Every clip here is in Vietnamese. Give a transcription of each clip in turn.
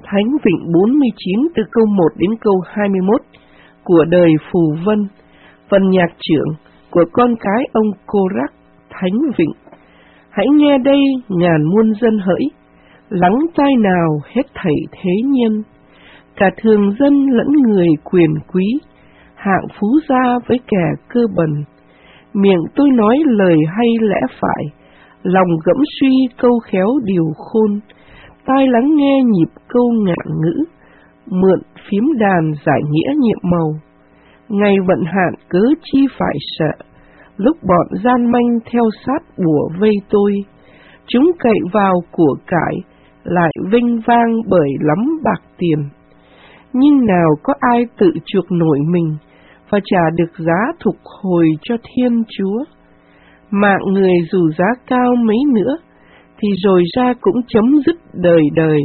Thánh Vịnh 49 từ câu 1 đến câu 21 của đời Phù Vân, phần nhạc trưởng của con cái ông Cô-rắc, Thánh Vịnh. Hãy nghe đây ngàn muôn dân hỡi, lắng tai nào hết thảy thế nhân, cả thường dân lẫn người quyền quý, hạng phú gia với kẻ cơ bần. Miệng tôi nói lời hay lẽ phải, lòng gẫm suy câu khéo điều khôn, tai lắng nghe nhịp câu ngạn ngữ, mượn phím đàn giải nghĩa nhiệm màu. Ngày vận hạn cớ chi phải sợ, lúc bọn gian manh theo sát bủa vây tôi, chúng cậy vào của cải, lại vinh vang bởi lắm bạc tiền. Nhưng nào có ai tự chuộc nổi mình, và trả được giá thục hồi cho Thiên Chúa. Mạng người dù giá cao mấy nữa, thì rồi ra cũng chấm dứt đời đời.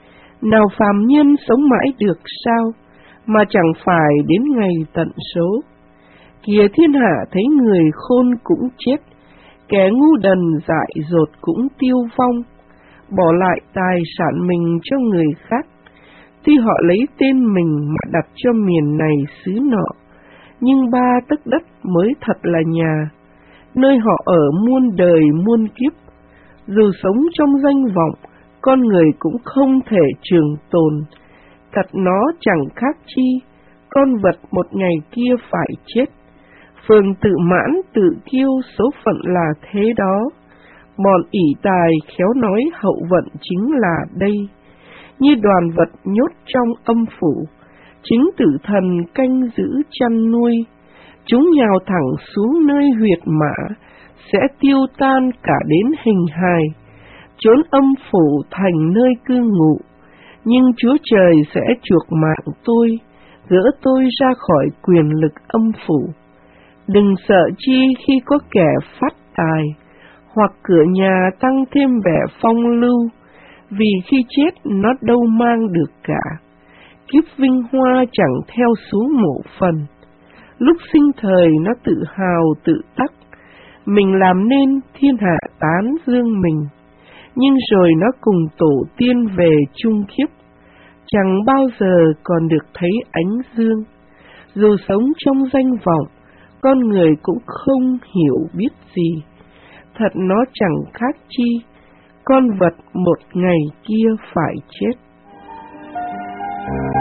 Nào phàm nhân sống mãi được sao, mà chẳng phải đến ngày tận số. Kìa thiên hạ thấy người khôn cũng chết, kẻ ngu đần dại dột cũng tiêu vong, bỏ lại tài sản mình cho người khác. Tuy họ lấy tên mình mà đặt cho miền này xứ nọ, nhưng 3 tấc đất mới thật là nhà, nơi họ ở muôn đời muôn kiếp. Dù sống trong danh vọng, con người cũng không thể trường tồn. Thật nó chẳng khác chi, con vật một ngày kia phải chết. Phường tự mãn tự kiêu, số phận là thế đó. Bọn ỷ tài khéo nói hậu vận chính là đây. Như đoàn vật nhốt trong âm phủ, chính tử thần canh giữ chăn nuôi. Chúng nhào thẳng xuống nơi huyệt mã, sẽ tiêu tan cả đến hình hài. Chốn âm phủ thành nơi cư ngụ, nhưng Chúa Trời sẽ chuộc mạng tôi, gỡ tôi ra khỏi quyền lực âm phủ. Đừng sợ chi khi có kẻ phát tài, hoặc cửa nhà tăng thêm vẻ phong lưu, vì khi chết nó đâu mang được cả. Kiếp vinh hoa chẳng theo xuống mộ phần, lúc sinh thời nó tự hào tự đắc, mình làm nên thiên hạ tán dương mình. Nhưng rồi nó cùng tổ tiên về chung kiếp, chẳng bao giờ còn được thấy ánh dương. Dù sống trong danh vọng, con người cũng không hiểu biết gì. Thật nó chẳng khác chi, con vật một ngày kia phải chết.